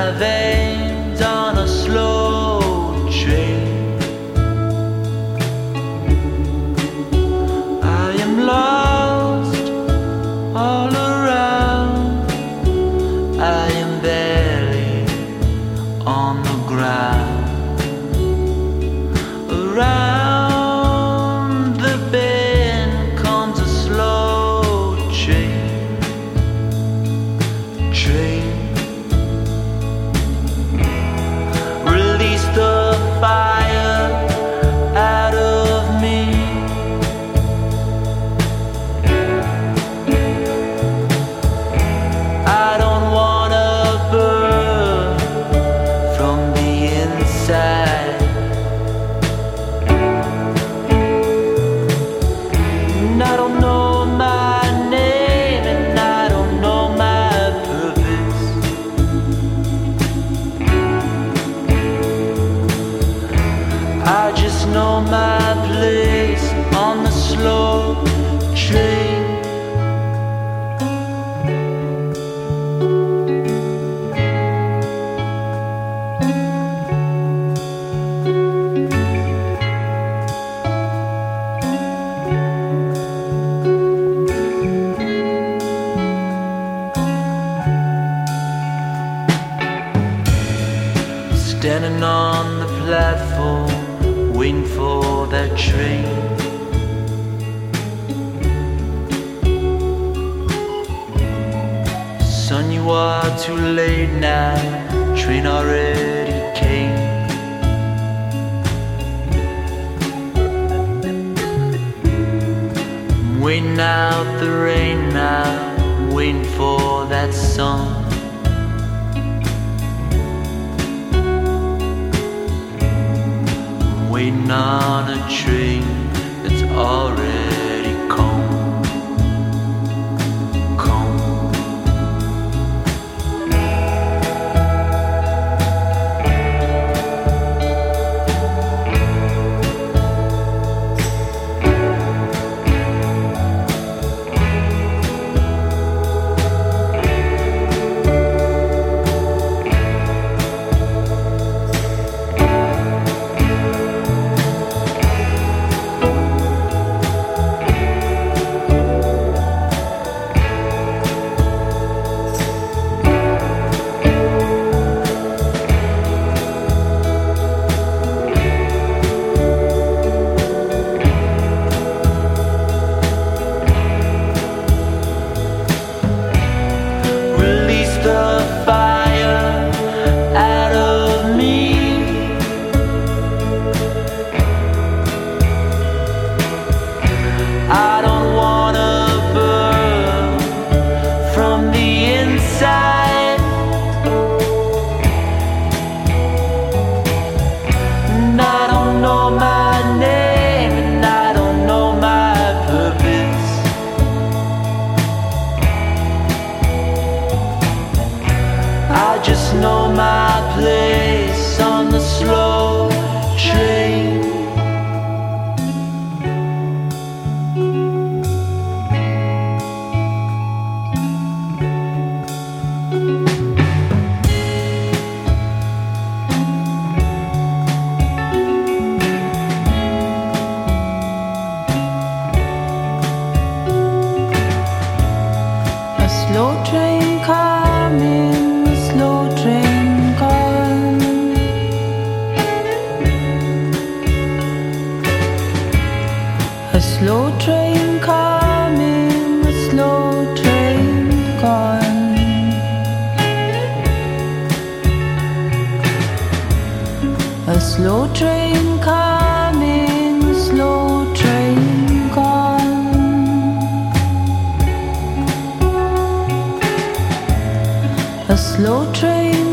my veins on a slow train. I am lost all around. I am barely on the ground. Around the bend comes a slow train. Release the fire out of me. I don't wanna burn from the inside. And I don't know my name, and I don't know my purpose. I just know my place on the slow train. Standing on the platform, waiting for that train. Son, you are too late now, train already came. I'm waiting out the rain now, waiting for that sun. Waiting on a train that's already come. Know my place on the slow train. A slow train coming, a slow train gone. A slow train coming, a slow train gone. A slow train coming, a slow train gone. A slow train